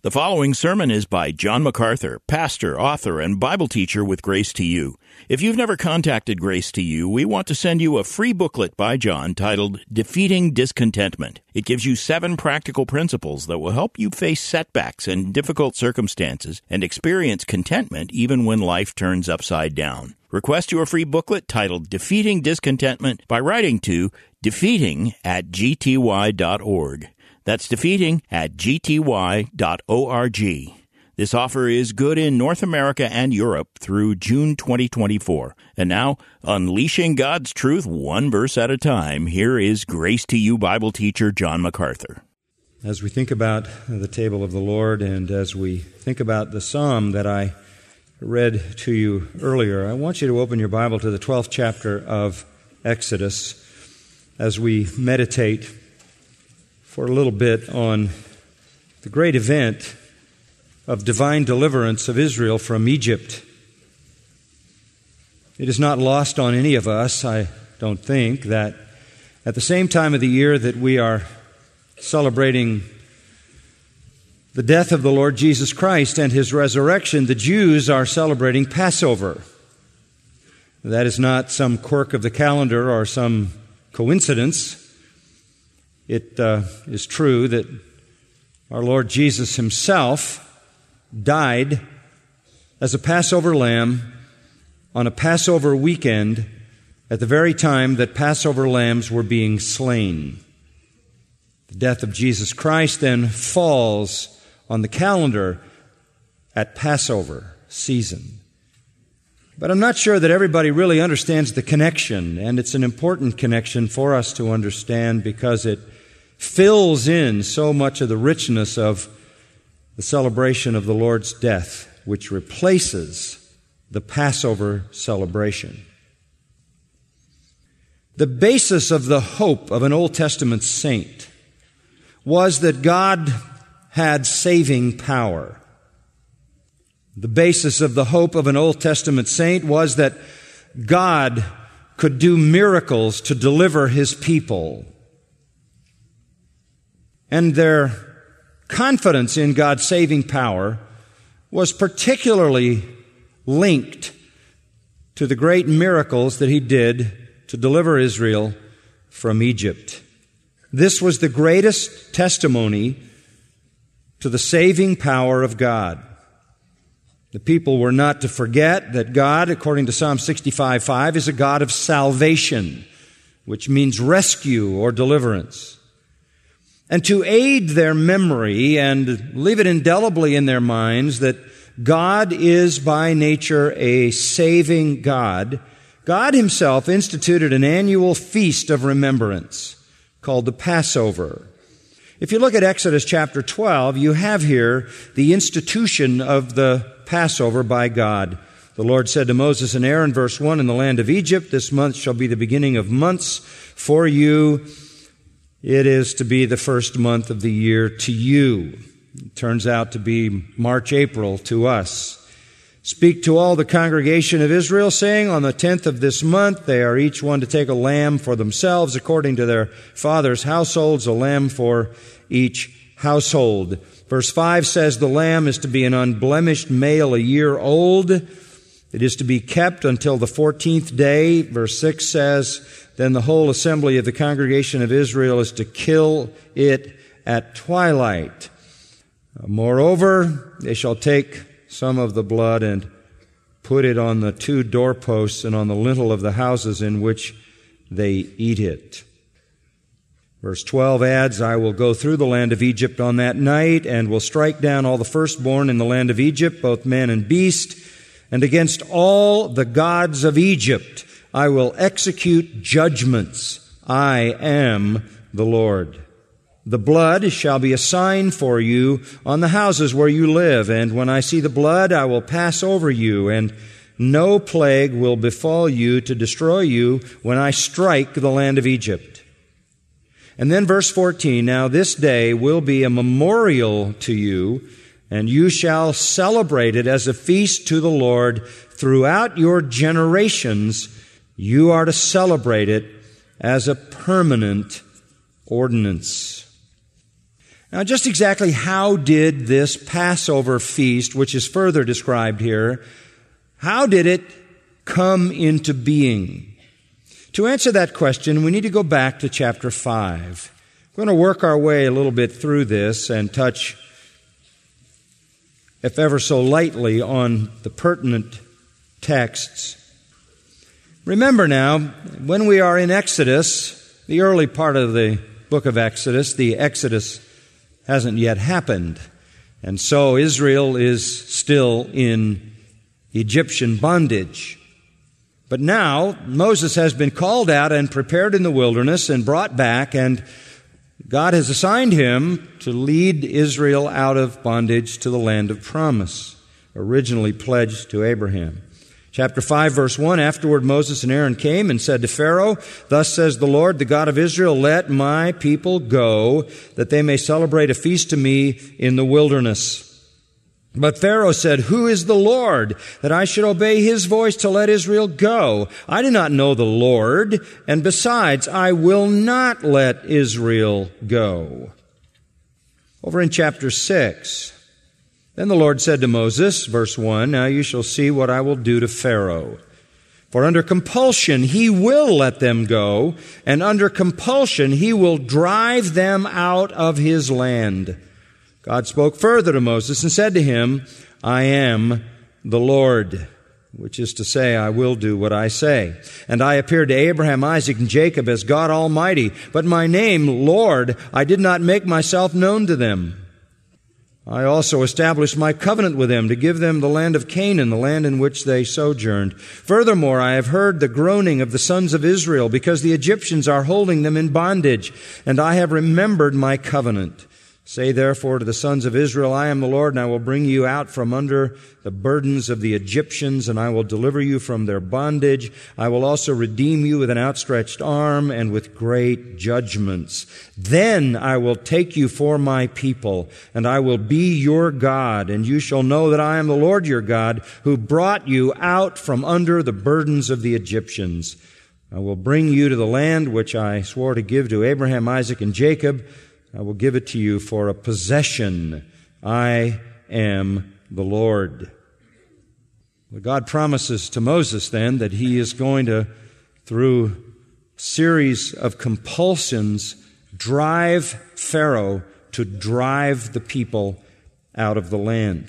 The following sermon is by John MacArthur, pastor, author, and Bible teacher with Grace to You. If you've never contacted Grace to You, we want to send you a free booklet by John titled Defeating Discontentment. It gives you 7 practical principles that will help you face setbacks and difficult circumstances and experience contentment even when life turns upside down. Request your free booklet titled Defeating Discontentment by writing to defeating@gty.org. That's defeating@gty.org. This offer is good in North America and Europe through June 2024. And now, unleashing God's truth one verse at a time, here is Grace to You Bible teacher John MacArthur. As we think about the table of the Lord and as we think about the psalm that I read to you earlier, I want you to open your Bible to the 12th chapter of Exodus as we meditate for a little bit on the great event of divine deliverance of Israel from Egypt. It is not lost on any of us, I don't think, that at the same time of the year that we are celebrating the death of the Lord Jesus Christ and His resurrection, the Jews are celebrating Passover. That is not some quirk of the calendar or some coincidence. It is true that our Lord Jesus Himself died as a Passover lamb on a Passover weekend at the very time that Passover lambs were being slain. The death of Jesus Christ then falls on the calendar at Passover season. But I'm not sure that everybody really understands the connection, and it's an important connection for us to understand because it fills in so much of the richness of the celebration of the Lord's death, which replaces the Passover celebration. The basis of the hope of an Old Testament saint was that God had saving power. The basis of the hope of an Old Testament saint was that God could do miracles to deliver His people. And their confidence in God's saving power was particularly linked to the great miracles that He did to deliver Israel from Egypt. This was the greatest testimony to the saving power of God. The people were not to forget that God, according to Psalm 65:5, is a God of salvation, which means rescue or deliverance. And to aid their memory and leave it indelibly in their minds that God is by nature a saving God, God Himself instituted an annual feast of remembrance called the Passover. If you look at Exodus chapter 12, you have here the institution of the Passover by God. The Lord said to Moses and Aaron, verse 1, "In the land of Egypt, this month shall be the beginning of months for you. It is to be the first month of the year to you." It turns out to be March, April to us. "Speak to all the congregation of Israel, saying, on the 10th of this month, they are each one to take a lamb for themselves according to their father's households, a lamb for each household." Verse 5 says the lamb is to be an unblemished male, a year old. It is to be kept until the 14th day. Verse 6 says, then the whole assembly of the congregation of Israel is to kill it at twilight. Moreover, they shall take some of the blood and put it on the 2 doorposts and on the lintel of the houses in which they eat it. Verse 12 adds, "I will go through the land of Egypt on that night and will strike down all the firstborn in the land of Egypt, both man and beast, and against all the gods of Egypt I will execute judgments. I am the Lord. The blood shall be a sign for you on the houses where you live, and when I see the blood, I will pass over you, and no plague will befall you to destroy you when I strike the land of Egypt." And then verse 14, "Now this day will be a memorial to you, and you shall celebrate it as a feast to the Lord throughout your generations. You are to celebrate it as a permanent ordinance." Now, just exactly how did this Passover feast, which is further described here, how did it come into being? To answer that question, we need to go back to chapter 5. We're going to work our way a little bit through this and touch, if ever so lightly, on the pertinent texts. Remember now, when we are in Exodus, the early part of the book of Exodus, the Exodus hasn't yet happened. And so Israel is still in Egyptian bondage. But now Moses has been called out and prepared in the wilderness and brought back, and God has assigned him to lead Israel out of bondage to the land of promise, originally pledged to Abraham. Chapter 5, verse 1, afterward Moses and Aaron came and said to Pharaoh, "Thus says the Lord, the God of Israel, let my people go, that they may celebrate a feast to me in the wilderness." But Pharaoh said, "Who is the Lord, that I should obey his voice to let Israel go? I do not know the Lord, and besides, I will not let Israel go." Over in chapter 6, then the Lord said to Moses, verse 1, "Now you shall see what I will do to Pharaoh. For under compulsion he will let them go, and under compulsion he will drive them out of his land." God spoke further to Moses and said to him, "I am the Lord," which is to say, I will do what I say. "And I appeared to Abraham, Isaac, and Jacob as God Almighty, but my name, Lord, I did not make myself known to them. I also established my covenant with them to give them the land of Canaan, the land in which they sojourned. Furthermore, I have heard the groaning of the sons of Israel, because the Egyptians are holding them in bondage, and I have remembered my covenant. Say therefore to the sons of Israel, I am the Lord, and I will bring you out from under the burdens of the Egyptians, and I will deliver you from their bondage. I will also redeem you with an outstretched arm and with great judgments. Then I will take you for my people, and I will be your God, and you shall know that I am the Lord your God, who brought you out from under the burdens of the Egyptians. I will bring you to the land which I swore to give to Abraham, Isaac, and Jacob. I will give it to you for a possession. I am the Lord." Well, God promises to Moses then that he is going to, through a series of compulsions, drive Pharaoh to drive the people out of the land.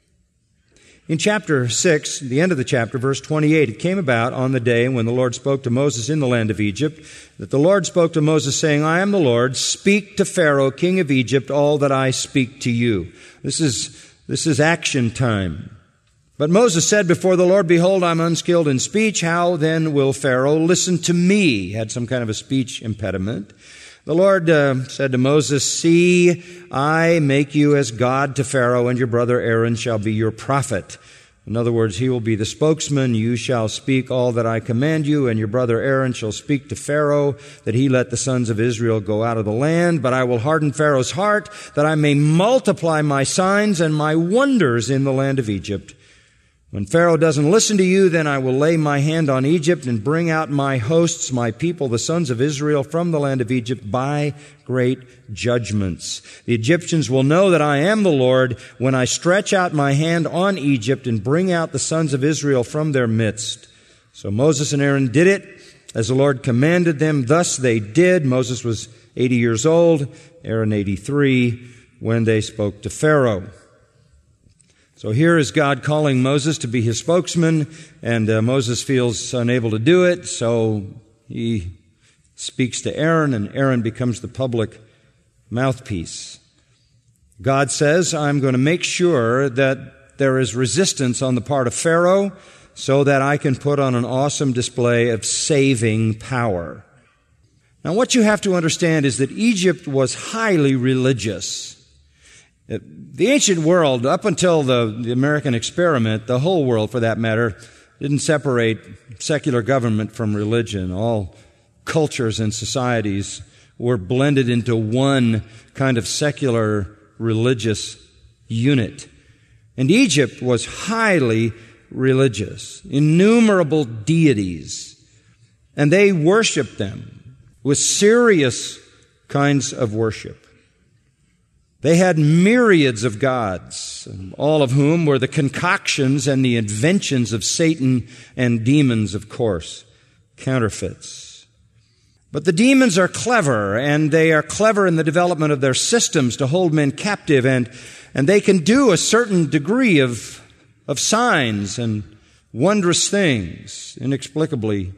In chapter 6, the end of the chapter, verse 28, it came about on the day when the Lord spoke to Moses in the land of Egypt, that the Lord spoke to Moses, saying, "I am the Lord, speak to Pharaoh, king of Egypt, all that I speak to you." This is action time. But Moses said before the Lord, "Behold, I'm unskilled in speech. How then will Pharaoh listen to me?" He had some kind of a speech impediment. The Lord said to Moses, "See, I make you as God to Pharaoh, and your brother Aaron shall be your prophet." In other words, he will be the spokesman. You shall speak all that I command you, and your brother Aaron shall speak to Pharaoh, that he let the sons of Israel go out of the land. But I will harden Pharaoh's heart, that I may multiply my signs and my wonders in the land of Egypt. When Pharaoh doesn't listen to you, then I will lay my hand on Egypt and bring out my hosts, my people, the sons of Israel, from the land of Egypt by great judgments. The Egyptians will know that I am the Lord when I stretch out my hand on Egypt and bring out the sons of Israel from their midst. So Moses and Aaron did it as the Lord commanded them. Thus they did. Moses was 80 years old, Aaron 83, when they spoke to Pharaoh. So here is God calling Moses to be his spokesman, and Moses feels unable to do it, so he speaks to Aaron, and Aaron becomes the public mouthpiece. God says, "I'm going to make sure that there is resistance on the part of Pharaoh so that I can put on an awesome display of saving power." Now, what you have to understand is that Egypt was highly religious. The ancient world, up until the American experiment, the whole world for that matter, didn't separate secular government from religion. All cultures and societies were blended into one kind of secular religious unit. And Egypt was highly religious, innumerable deities, and they worshiped them with serious kinds of worship. They had myriads of gods, all of whom were the concoctions and the inventions of Satan and demons, of course, counterfeits. But the demons are clever, and they are clever in the development of their systems to hold men captive, and they can do a certain degree of signs and wondrous things, inexplicably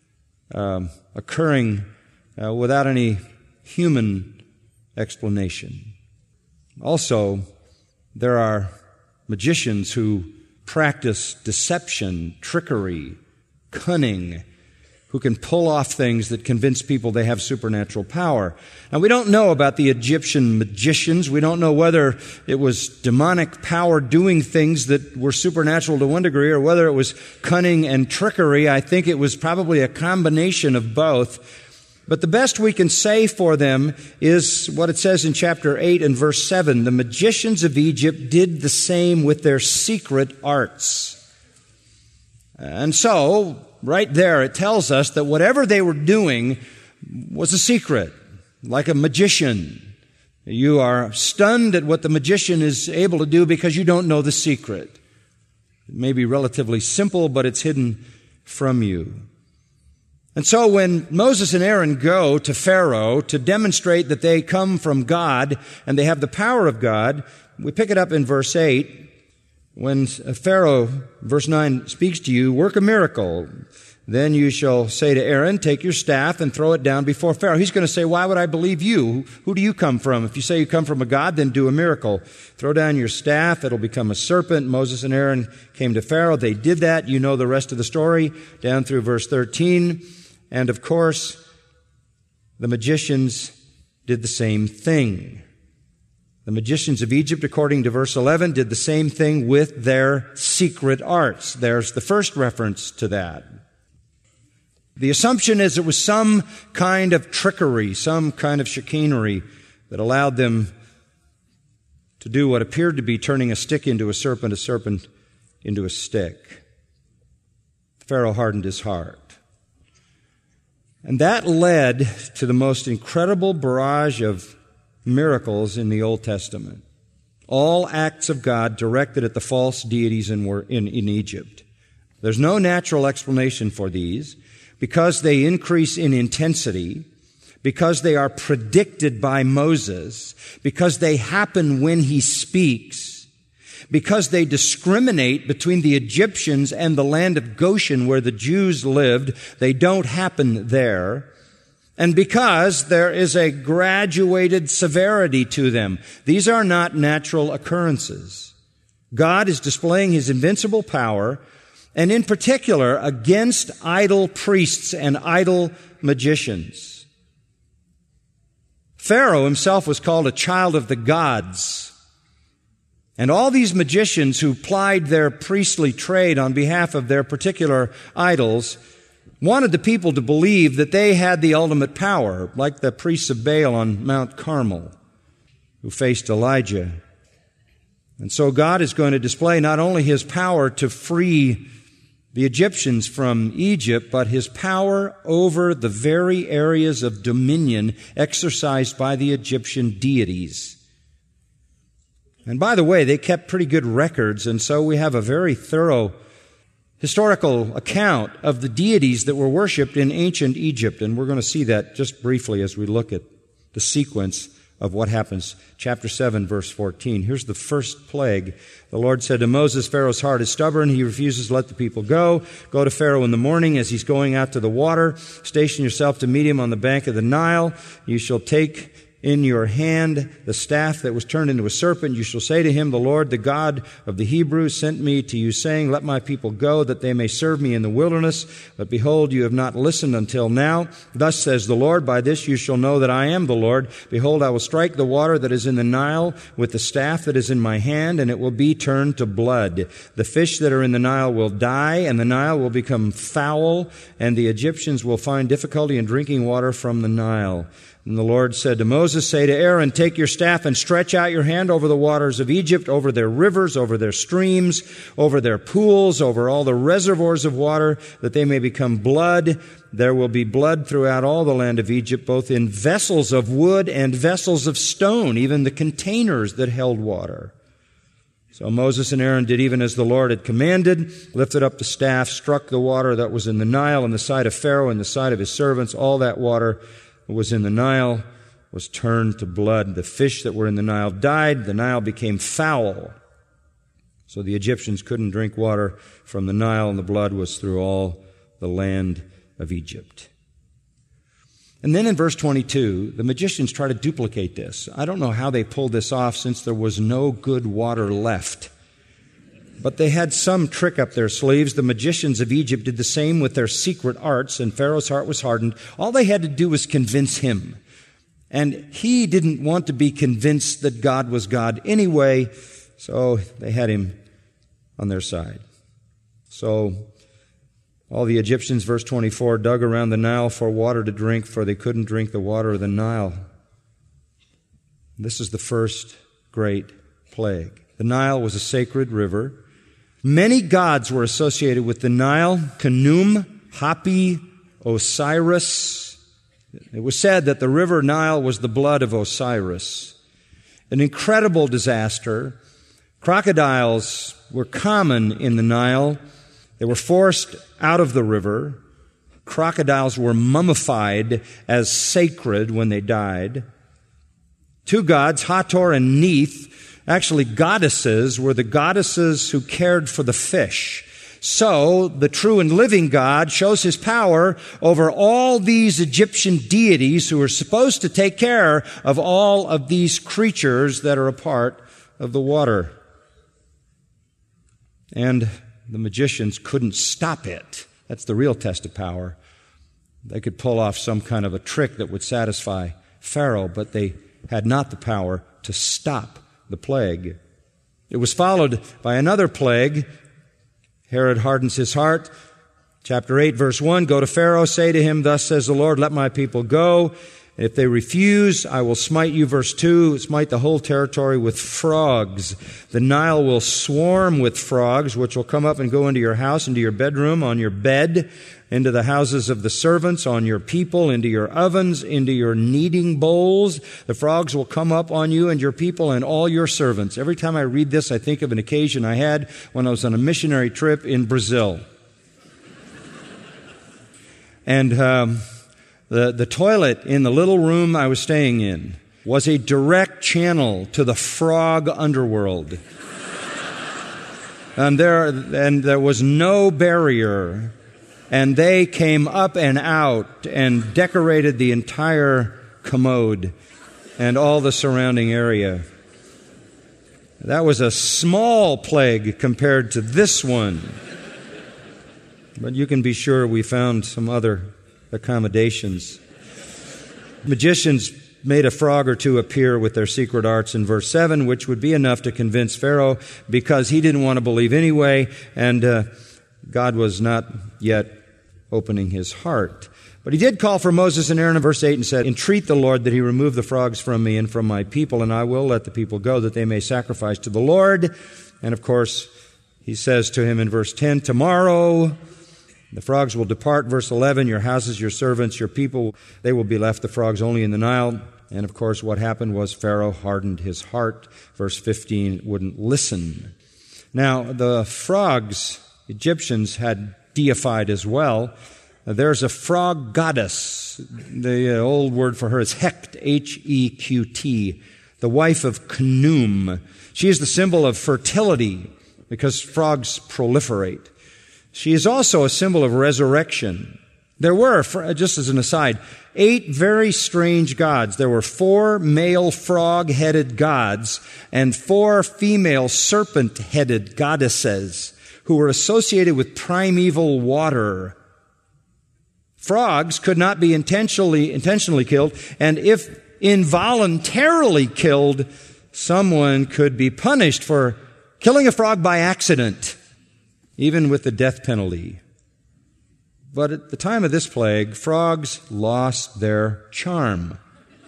occurring without any human explanation. Also, there are magicians who practice deception, trickery, cunning, who can pull off things that convince people they have supernatural power. Now, we don't know about the Egyptian magicians. We don't know whether it was demonic power doing things that were supernatural to one degree or whether it was cunning and trickery. I think it was probably a combination of both. But the best we can say for them is what it says in chapter 8 and verse 7. The magicians of Egypt did the same with their secret arts. And so, right there, it tells us that whatever they were doing was a secret, like a magician. You are stunned at what the magician is able to do because you don't know the secret. It may be relatively simple, but it's hidden from you. And so when Moses and Aaron go to Pharaoh to demonstrate that they come from God and they have the power of God, we pick it up in verse 8. When Pharaoh, verse 9, speaks to you, work a miracle. Then you shall say to Aaron, take your staff and throw it down before Pharaoh. He's going to say, why would I believe you? Who do you come from? If you say you come from a God, then do a miracle. Throw down your staff. It'll become a serpent. Moses and Aaron came to Pharaoh. They did that. You know the rest of the story down through verse 13. And of course, the magicians did the same thing. The magicians of Egypt, according to verse 11, did the same thing with their secret arts. There's the first reference to that. The assumption is it was some kind of trickery, some kind of chicanery that allowed them to do what appeared to be turning a stick into a serpent into a stick. Pharaoh hardened his heart. And that led to the most incredible barrage of miracles in the Old Testament. All acts of God directed at the false deities in Egypt. There's no natural explanation for these because they increase in intensity, because they are predicted by Moses, because they happen when he speaks, because they discriminate between the Egyptians and the land of Goshen where the Jews lived. They don't happen there. And because there is a graduated severity to them. These are not natural occurrences. God is displaying his invincible power, and in particular against idol priests and idol magicians. Pharaoh himself was called a child of the gods. And all these magicians who plied their priestly trade on behalf of their particular idols wanted the people to believe that they had the ultimate power, like the priests of Baal on Mount Carmel, who faced Elijah. And so God is going to display not only his power to free the Egyptians from Egypt, but his power over the very areas of dominion exercised by the Egyptian deities. And by the way, they kept pretty good records, and so we have a very thorough historical account of the deities that were worshipped in ancient Egypt. And we're going to see that just briefly as we look at the sequence of what happens. Chapter 7, verse 14. Here's the first plague. The Lord said to Moses, Pharaoh's heart is stubborn. He refuses to let the people go. Go to Pharaoh in the morning as he's going out to the water. Station yourself to meet him on the bank of the Nile. You shall take in your hand the staff that was turned into a serpent. You shall say to him, the Lord, the God of the Hebrews, sent me to you, saying, let my people go, that they may serve me in the wilderness. But behold, you have not listened until now. Thus says the Lord, by this you shall know that I am the Lord. Behold, I will strike the water that is in the Nile with the staff that is in my hand, and it will be turned to blood. The fish that are in the Nile will die, and the Nile will become foul, and the Egyptians will find difficulty in drinking water from the Nile. And the Lord said to Moses, say to Aaron, take your staff and stretch out your hand over the waters of Egypt, over their rivers, over their streams, over their pools, over all the reservoirs of water, that they may become blood. There will be blood throughout all the land of Egypt, both in vessels of wood and vessels of stone, even the containers that held water. So Moses and Aaron did even as the Lord had commanded, lifted up the staff, struck the water that was in the Nile in the sight of Pharaoh and the sight of his servants. All that water was in the Nile was turned to blood. The fish that were in the Nile died. The Nile became foul. So the Egyptians couldn't drink water from the Nile, and the blood was through all the land of Egypt. And then in verse 22, the magicians try to duplicate this. I don't know how they pulled this off since there was no good water left. But they had some trick up their sleeves. The magicians of Egypt did the same with their secret arts, and Pharaoh's heart was hardened. All they had to do was convince him. And he didn't want to be convinced that God was God anyway, so they had him on their side. So all the Egyptians, verse 24, dug around the Nile for water to drink, for they couldn't drink the water of the Nile. This is the first great plague. The Nile was a sacred river. Many gods were associated with the Nile: Khnum, Hapi, Osiris. It was said that the river Nile was the blood of Osiris. An incredible disaster. Crocodiles were common in the Nile. They were forced out of the river. Crocodiles were mummified as sacred when they died. Two gods, Hathor and Neith, actually goddesses, were the goddesses who cared for the fish. So the true and living God shows his power over all these Egyptian deities who are supposed to take care of all of these creatures that are a part of the water. And the magicians couldn't stop it. That's the real test of power. They could pull off some kind of a trick that would satisfy Pharaoh, but they had not the power to stop the plague. It was followed by another plague. Herod hardens his heart. Chapter 8, verse 1, go to Pharaoh, say to him, thus says the Lord, let my people go. If they refuse, I will smite you. Verse 2, smite the whole territory with frogs. The Nile will swarm with frogs, which will come up and go into your house, into your bedroom, on your bed, into the houses of the servants, on your people, into your ovens, into your kneading bowls. The frogs will come up on you and your people and all your servants. Every time I read this, I think of an occasion I had when I was on a missionary trip in Brazil. And the toilet in the little room I was staying in was a direct channel to the frog underworld. And there was no barrier. And they came up and out and decorated the entire commode and all the surrounding area. That was a small plague compared to this one. But you can be sure we found some other accommodations. Magicians made a frog or two appear with their secret arts in verse 7, which would be enough to convince Pharaoh because he didn't want to believe anyway, and God was not yet opening his heart. But he did call for Moses and Aaron in verse 8 and said, entreat the Lord that he remove the frogs from me and from my people, and I will let the people go that they may sacrifice to the Lord. And of course, he says to him in verse 10, tomorrow the frogs will depart. Verse 11, your houses, your servants, your people, they will be left, the frogs only in the Nile. And of course, what happened was Pharaoh hardened his heart. Verse 15, wouldn't listen. Now, the frogs, Egyptians had deified as well. There's a frog goddess. The old word for her is Heqt, H-E-Q-T, the wife of Khnum. She is the symbol of fertility because frogs proliferate. She is also a symbol of resurrection. There were, just as an aside, 8 very strange gods. There were 4 male frog-headed gods and 4 female serpent-headed goddesses who were associated with primeval water. Frogs could not be intentionally killed, and if involuntarily killed, someone could be punished for killing a frog by accident, even with the death penalty. But at the time of this plague, frogs lost their charm.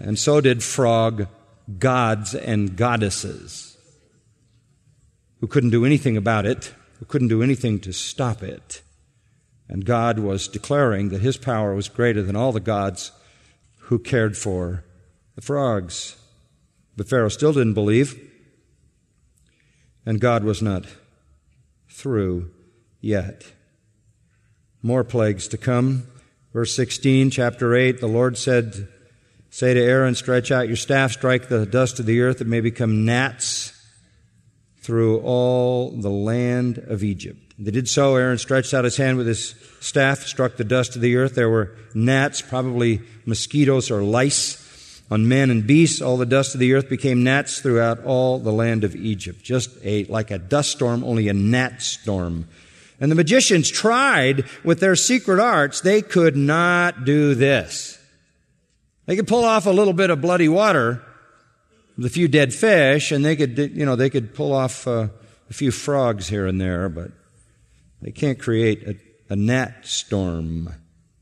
and so did frog gods and goddesses who couldn't do anything about it, who couldn't do anything to stop it. And God was declaring that His power was greater than all the gods who cared for the frogs. But Pharaoh still didn't believe, and God was not through yet. More plagues to come. Verse 16, chapter 8, the Lord said, "Say to Aaron, stretch out your staff, strike the dust of the earth, it may become gnats through all the land of Egypt." They did so. Aaron stretched out his hand with his staff, struck the dust of the earth. There were gnats, probably mosquitoes or lice, on men and beasts. All the dust of the earth became gnats throughout all the land of Egypt. Just like a dust storm, only a gnat storm. And the magicians tried with their secret arts. They could not do this. They could pull off a little bit of bloody water with a few dead fish, and they could pull off a few frogs here and there, but they can't create a gnat storm.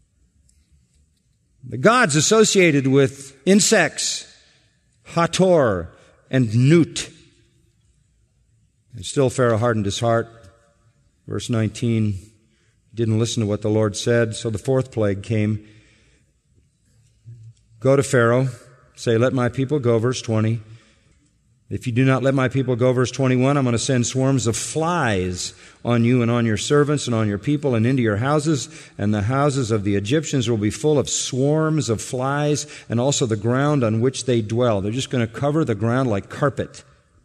The gods associated with insects, Hathor and Nut. And still Pharaoh hardened his heart. Verse 19, he didn't listen to what the Lord said, so the fourth plague came. Go to Pharaoh, say, "Let my people go," verse 20. "If you do not let my people go," verse 21, "I'm going to send swarms of flies on you and on your servants and on your people and into your houses, and the houses of the Egyptians will be full of swarms of flies, and also the ground on which they dwell." They're just going to cover the ground like carpet.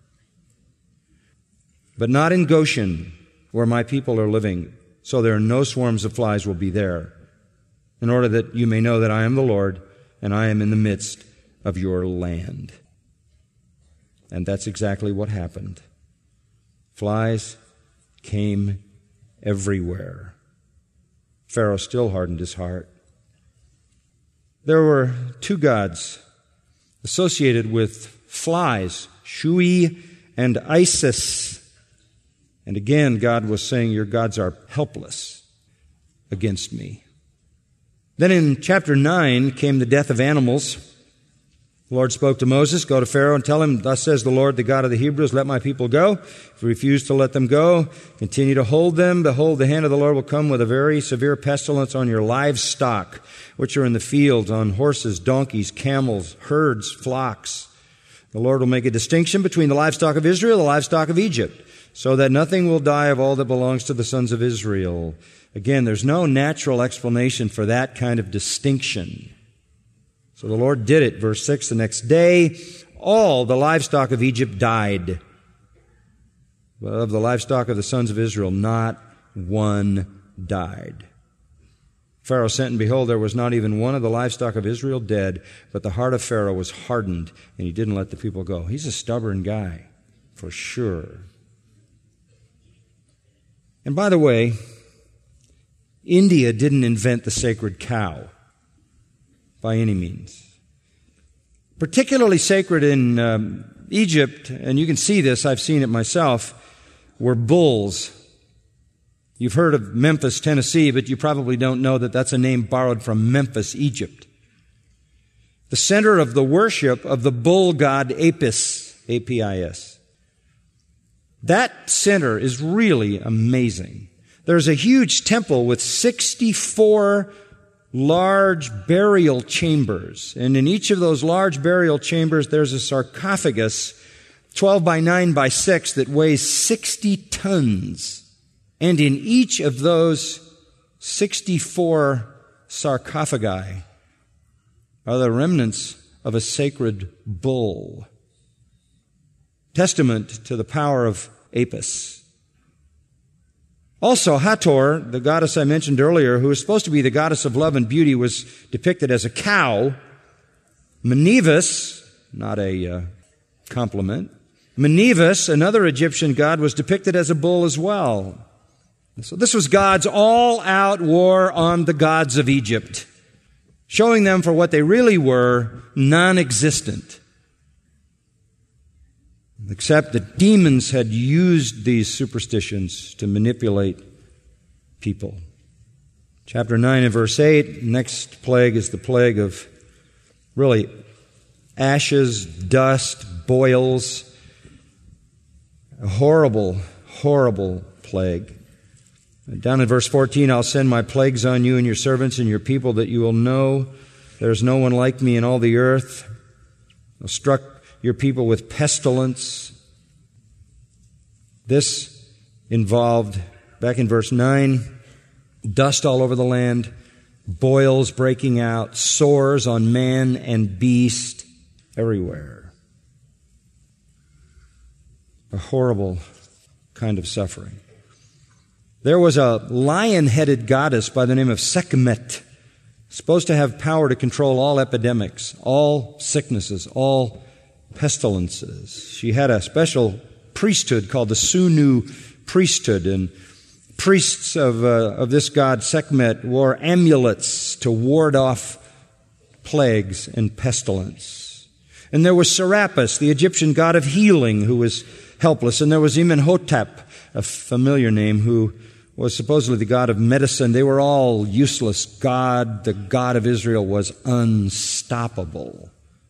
"But not in Goshen, where my people are living, so there are no swarms of flies will be there, in order that you may know that I am the Lord, and I am in the midst of your land." And that's exactly what happened. Flies came everywhere. Pharaoh still hardened his heart. There were two gods associated with flies, Shui and Isis. And again, God was saying, your gods are helpless against me. Then in chapter 9 came the death of animals. The Lord spoke to Moses, "Go to Pharaoh and tell him, thus says the Lord, the God of the Hebrews, let my people go. If you refuse to let them go, continue to hold them. Behold, the hand of the Lord will come with a very severe pestilence on your livestock, which are in the fields, on horses, donkeys, camels, herds, flocks. The Lord will make a distinction between the livestock of Israel and the livestock of Egypt, so that nothing will die of all that belongs to the sons of Israel." Again, there's no natural explanation for that kind of distinction. So the Lord did it. Verse 6, the next day, all the livestock of Egypt died. But of the livestock of the sons of Israel, not one died. Pharaoh sent, and behold, there was not even one of the livestock of Israel dead, but the heart of Pharaoh was hardened, and he didn't let the people go. He's a stubborn guy, for sure. And by the way, India didn't invent the sacred cow by any means. Particularly sacred in Egypt, and you can see this, I've seen it myself, were bulls. You've heard of Memphis, Tennessee, but you probably don't know that that's a name borrowed from Memphis, Egypt. The center of the worship of the bull god Apis, A-P-I-S. That center is really amazing. There's a huge temple with 64 large burial chambers. And in each of those large burial chambers, there's a sarcophagus, 12 by 9 by 6, that weighs 60 tons. And in each of those 64 sarcophagi are the remnants of a sacred bull. Testament to the power of Apis. Also, Hathor, the goddess I mentioned earlier, who was supposed to be the goddess of love and beauty, was depicted as a cow. Menevus, not a compliment. Menevus, another Egyptian god, was depicted as a bull as well. So this was God's all-out war on the gods of Egypt, showing them for what they really were, non-existent. Except that demons had used these superstitions to manipulate people. Chapter 9 and verse 8, next plague is the plague of really ashes, dust, boils. A horrible, horrible plague. Down in verse 14, I'll send my plagues on you and your servants and your people, that you will know there's no one like me in all the earth. I'll struck your people with pestilence. This involved, back in verse 9, dust all over the land, boils breaking out, sores on man and beast everywhere. A horrible kind of suffering. There was a lion-headed goddess by the name of Sekhmet, supposed to have power to control all epidemics, all sicknesses, all pestilences. She had a special priesthood called the Sunu priesthood, and priests of this god Sekhmet wore amulets to ward off plagues and pestilence. And there was Serapis, the Egyptian god of healing, who was helpless. And there was Imhotep, a familiar name, who was supposedly the god of medicine. They were all useless. God, the God of Israel, was unstoppable.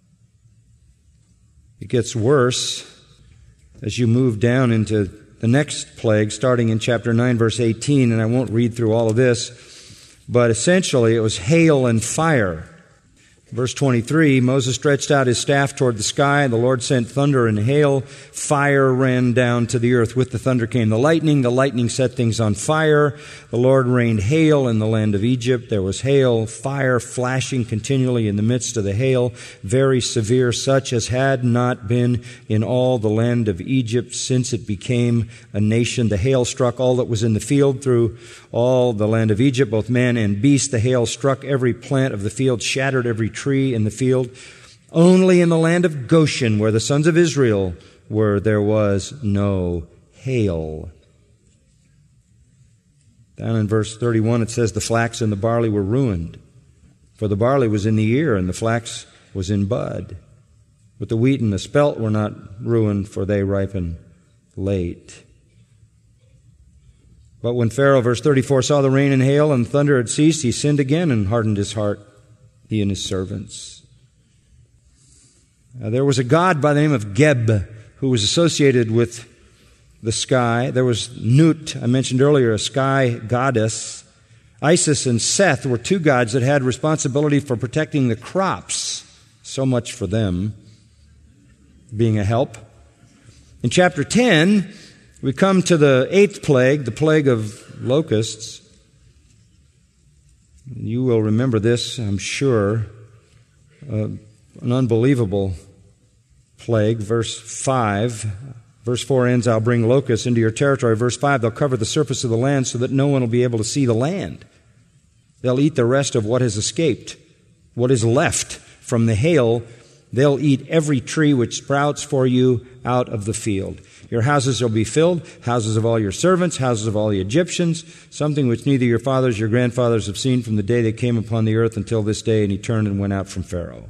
It gets worse as you move down into the next plague, starting in chapter 9, verse 18, and I won't read through all of this, but essentially it was hail and fire. Verse 23, Moses stretched out his staff toward the sky. The Lord sent thunder and hail. Fire ran down to the earth. With the thunder came the lightning. The lightning set things on fire. The Lord rained hail in the land of Egypt. There was hail, fire flashing continually in the midst of the hail, very severe, such as had not been in all the land of Egypt since it became a nation. The hail struck all that was in the field through all the land of Egypt, both man and beast. The hail struck every plant of the field, shattered every tree in the field. Only in the land of Goshen, where the sons of Israel were, there was no hail. Down in verse 31 it says, the flax and the barley were ruined, for the barley was in the ear and the flax was in bud. But the wheat and the spelt were not ruined, for they ripen late. But when Pharaoh, verse 34, saw the rain and hail and thunder had ceased, he sinned again and hardened his heart, he and his servants. There was a god by the name of Geb who was associated with the sky. There was Nut, I mentioned earlier, a sky goddess. Isis and Seth were two gods that had responsibility for protecting the crops. So much for them being a help. In chapter 10, we come to the 8th plague, the plague of locusts. You will remember this, I'm sure. An unbelievable plague. Verse 5. Verse 4 ends, I'll bring locusts into your territory. Verse 5, they'll cover the surface of the land so that no one will be able to see the land. They'll eat the rest of what has escaped, what is left from the hail. They'll eat every tree which sprouts for you out of the field. Your houses will be filled, houses of all your servants, houses of all the Egyptians, something which neither your fathers, your grandfathers have seen from the day they came upon the earth until this day. And he turned and went out from Pharaoh.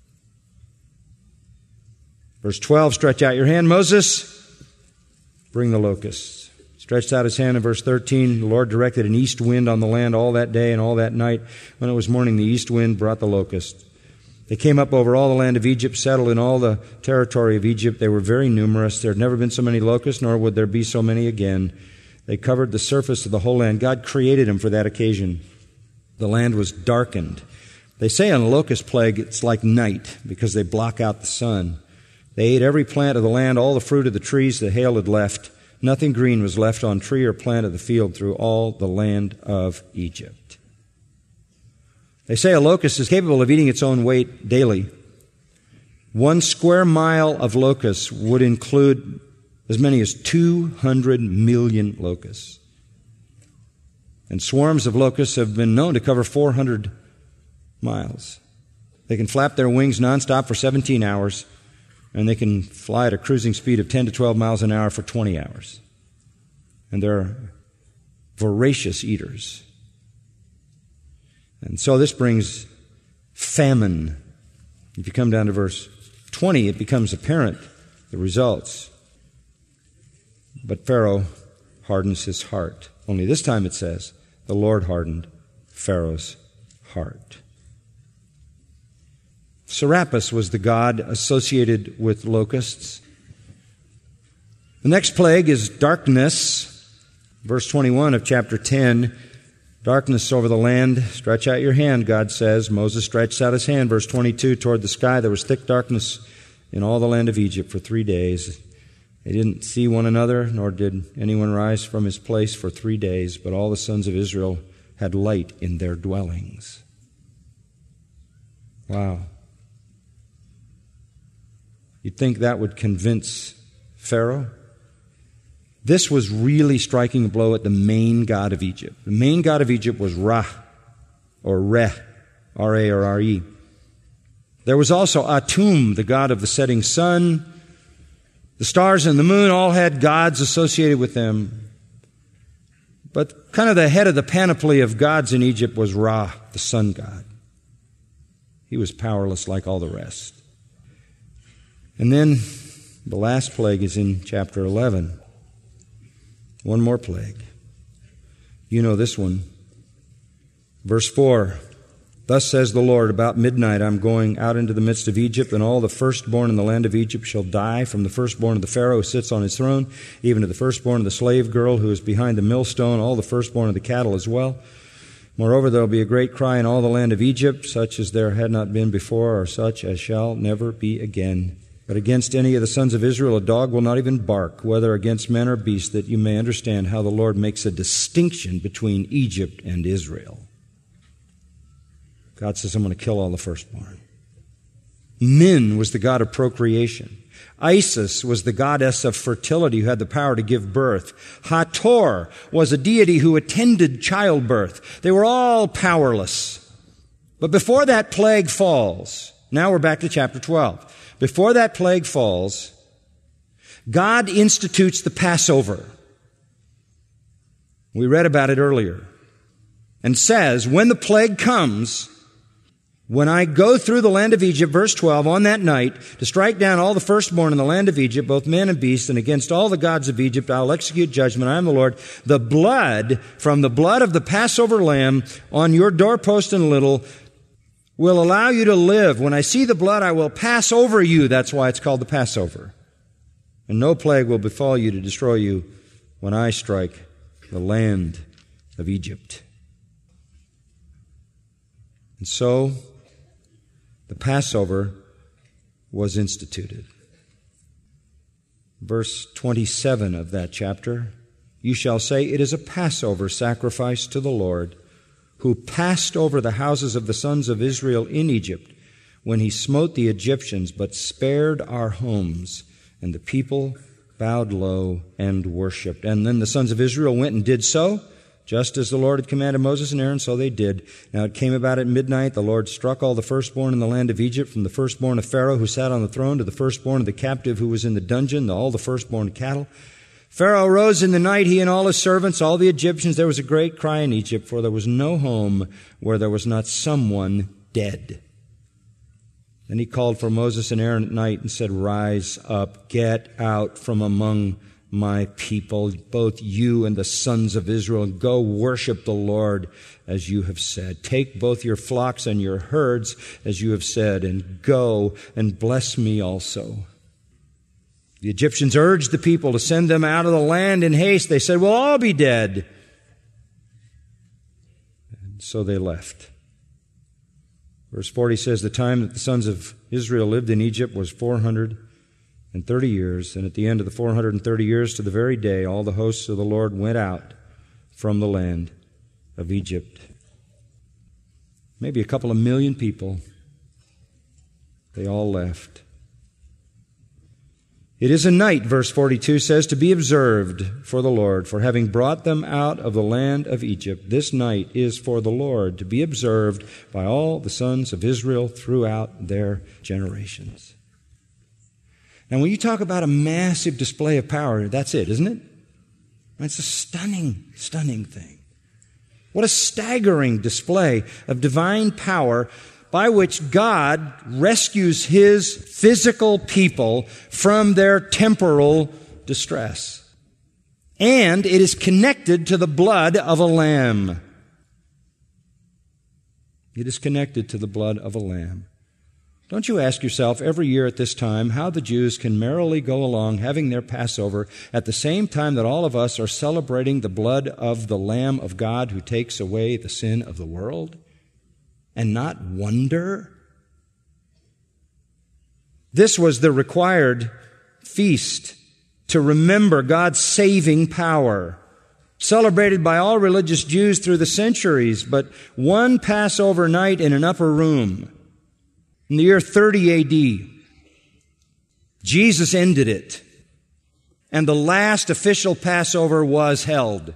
Verse 12, stretch out your hand, Moses, bring the locusts. Stretched out his hand in verse 13. The Lord directed an east wind on the land all that day and all that night. When it was morning, the east wind brought the locusts. They came up over all the land of Egypt, settled in all the territory of Egypt. They were very numerous. There had never been so many locusts, nor would there be so many again. They covered the surface of the whole land. God created them for that occasion. The land was darkened. They say on a locust plague, it's like night because they block out the sun. They ate every plant of the land, all the fruit of the trees the hail had left. Nothing green was left on tree or plant of the field through all the land of Egypt. They say a locust is capable of eating its own weight daily. 1 square mile of locusts would include as many as 200 million locusts. And swarms of locusts have been known to cover 400 miles. They can flap their wings nonstop for 17 hours, and they can fly at a cruising speed of 10 to 12 miles an hour for 20 hours. And they're voracious eaters. And so this brings famine. If you come down to verse 20, it becomes apparent, the results. But Pharaoh hardens his heart. Only this time it says, the Lord hardened Pharaoh's heart. Serapis was the god associated with locusts. The next plague is darkness. Verse 21 of chapter 10, darkness over the land. Stretch out your hand, God says. Moses stretched out his hand. Verse 22, toward the sky there was thick darkness in all the land of Egypt for 3 days. They didn't see one another, nor did anyone rise from his place for 3 days, but all the sons of Israel had light in their dwellings. Wow. You'd think that would convince Pharaoh? This was really striking a blow at the main god of Egypt. The main god of Egypt was Ra, or Re, R-A or R-E. There was also Atum, the god of the setting sun. The stars and the moon all had gods associated with them. But kind of the head of the panoply of gods in Egypt was Ra, the sun god. He was powerless like all the rest. And then the last plague is in chapter 11. One more plague. You know this one. Verse 4. Thus says the Lord, about midnight I'm going out into the midst of Egypt, and all the firstborn in the land of Egypt shall die, from the firstborn of the Pharaoh who sits on his throne, even to the firstborn of the slave girl who is behind the millstone, all the firstborn of the cattle as well. Moreover, there will be a great cry in all the land of Egypt, such as there had not been before, or such as shall never be again. But against any of the sons of Israel a dog will not even bark, whether against man or beast, that you may understand how the Lord makes a distinction between Egypt and Israel. God says, I'm going to kill all the firstborn. Min was the god of procreation. Isis was the goddess of fertility who had the power to give birth. Hathor was a deity who attended childbirth. They were all powerless. But before that plague falls, now we're back to chapter 12. Before that plague falls, God institutes the Passover. We read about it earlier. And says, when the plague comes, when I go through the land of Egypt, verse 12, on that night, to strike down all the firstborn in the land of Egypt, both men and beasts, and against all the gods of Egypt, I'll execute judgment. I am the Lord. The blood, from the blood of the Passover lamb on your doorpost and lintel, will allow you to live. When I see the blood, I will pass over you. That's why it's called the Passover. And no plague will befall you to destroy you when I strike the land of Egypt. And so, the Passover was instituted. Verse 27 of that chapter, you shall say, it is a Passover sacrifice to the Lord, who passed over the houses of the sons of Israel in Egypt when he smote the Egyptians, but spared our homes. And the people bowed low and worshipped. And then the sons of Israel went and did so, just as the Lord had commanded Moses and Aaron, so they did. Now it came about at midnight, the Lord struck all the firstborn in the land of Egypt, from the firstborn of Pharaoh who sat on the throne to the firstborn of the captive who was in the dungeon, all the firstborn of cattle. Pharaoh rose in the night, he and all his servants, all the Egyptians. There was a great cry in Egypt, for there was no home where there was not someone dead. Then he called for Moses and Aaron at night and said, rise up, get out from among my people, both you and the sons of Israel, and go worship the Lord as you have said. Take both your flocks and your herds as you have said, and go and bless me also. The Egyptians urged the people to send them out of the land in haste. They said, we'll all be dead. And so they left. Verse 40 says, the time that the sons of Israel lived in Egypt was 430 years, and at the end of the 430 years, to the very day, all the hosts of the Lord went out from the land of Egypt. Maybe a couple of million people. They all left. It is a night, verse 42 says, to be observed for the Lord, for having brought them out of the land of Egypt. This night is for the Lord, to be observed by all the sons of Israel throughout their generations. Now, when you talk about a massive display of power, that's it, isn't it? It's a stunning, stunning thing. What a staggering display of divine power by which God rescues His physical people from their temporal distress. And it is connected to the blood of a lamb. It is connected to the blood of a lamb. Don't you ask yourself every year at this time how the Jews can merrily go along having their Passover at the same time that all of us are celebrating the blood of the Lamb of God who takes away the sin of the world? And not wonder? This was the required feast to remember God's saving power, celebrated by all religious Jews through the centuries, but one Passover night in an upper room, in the year 30 A.D., Jesus ended it, and the last official Passover was held.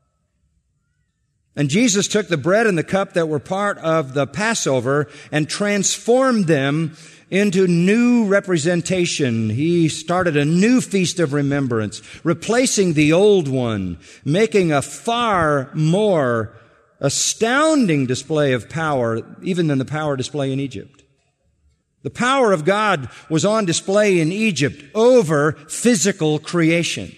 And Jesus took the bread and the cup that were part of the Passover and transformed them into new representation. He started a new feast of remembrance, replacing the old one, making a far more astounding display of power even than the power display in Egypt. The power of God was on display in Egypt over physical creation.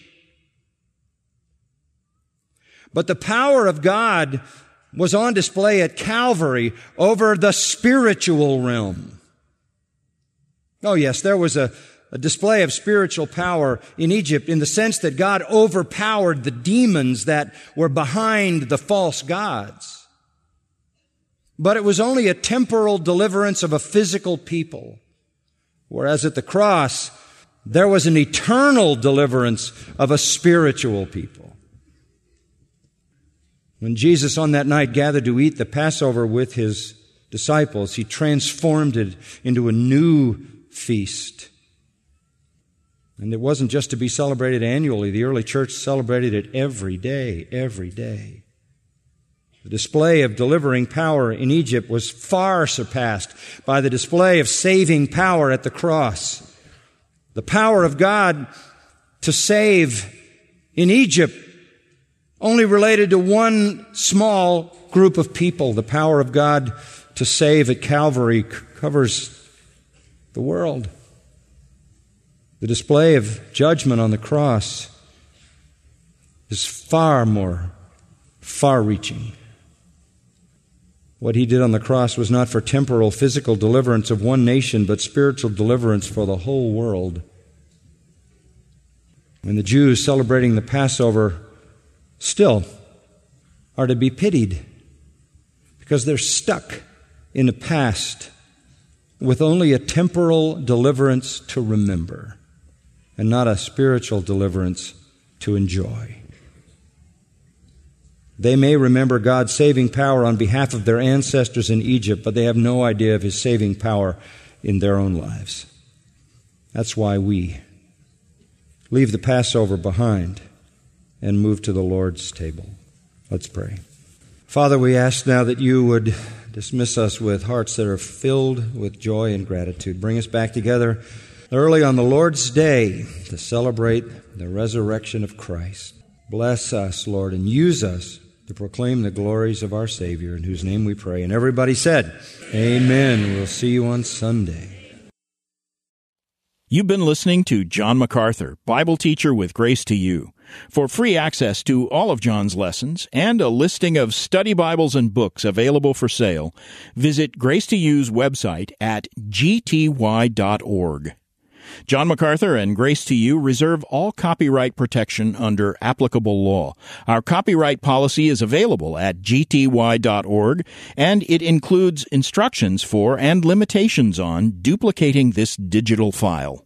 But the power of God was on display at Calvary over the spiritual realm. Oh yes, there was a display of spiritual power in Egypt in the sense that God overpowered the demons that were behind the false gods. But it was only a temporal deliverance of a physical people. Whereas at the cross, there was an eternal deliverance of a spiritual people. When Jesus on that night gathered to eat the Passover with his disciples, he transformed it into a new feast. And it wasn't just to be celebrated annually. The early church celebrated it every day, every day. The display of delivering power in Egypt was far surpassed by the display of saving power at the cross. The power of God to save in Egypt only related to one small group of people. The power of God to save at Calvary covers the world. The display of judgment on the cross is far more far-reaching. What he did on the cross was not for temporal, physical deliverance of one nation, but spiritual deliverance for the whole world. And the Jews celebrating the Passover still are to be pitied because they're stuck in the past with only a temporal deliverance to remember and not a spiritual deliverance to enjoy. They may remember God's saving power on behalf of their ancestors in Egypt, but they have no idea of His saving power in their own lives. That's why we leave the Passover behind and move to the Lord's table. Let's pray. Father, we ask now that you would dismiss us with hearts that are filled with joy and gratitude. Bring us back together early on the Lord's day to celebrate the resurrection of Christ. Bless us, Lord, and use us to proclaim the glories of our Savior, in whose name we pray. And everybody said, Amen. We'll see you on Sunday. You've been listening to John MacArthur, Bible teacher with Grace to You. For free access to all of John's lessons and a listing of study Bibles and books available for sale, visit Grace to You's website at gty.org. John MacArthur and Grace to You reserve all copyright protection under applicable law. Our copyright policy is available at gty.org, and it includes instructions for and limitations on duplicating this digital file.